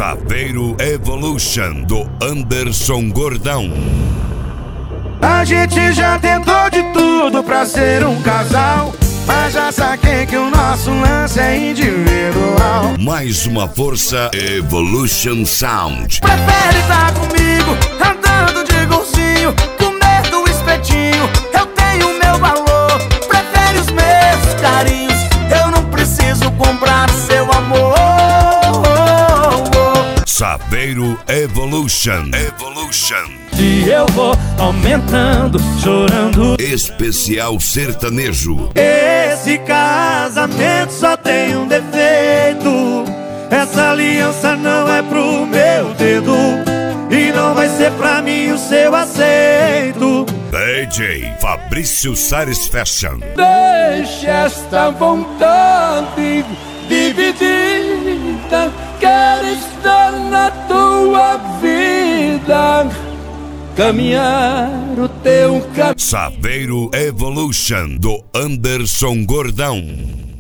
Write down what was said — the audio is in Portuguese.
Saveiro Evolution do Anderson Gordão. A gente já tentou de tudo pra ser um casal, mas já saquei que o nosso lance é individual. Mais uma força Evolution Sound. Prefere estar comigo, andando de golzinho, comer do espetinho, eu tenho meu valor. Prefere os meus carinhos, eu não preciso comprar seu amor. Saveiro Evolution. E eu vou aumentando, chorando. Especial sertanejo. Esse casamento só tem um defeito: essa aliança não é pro meu dedo, e não vai ser pra mim o seu aceito. DJ Fabrício Sares Fashion. Deixe esta vontade dividida, quero estar na tua vida, caminhar o teu caminho. Saveiro Evolution do Anderson Gordão.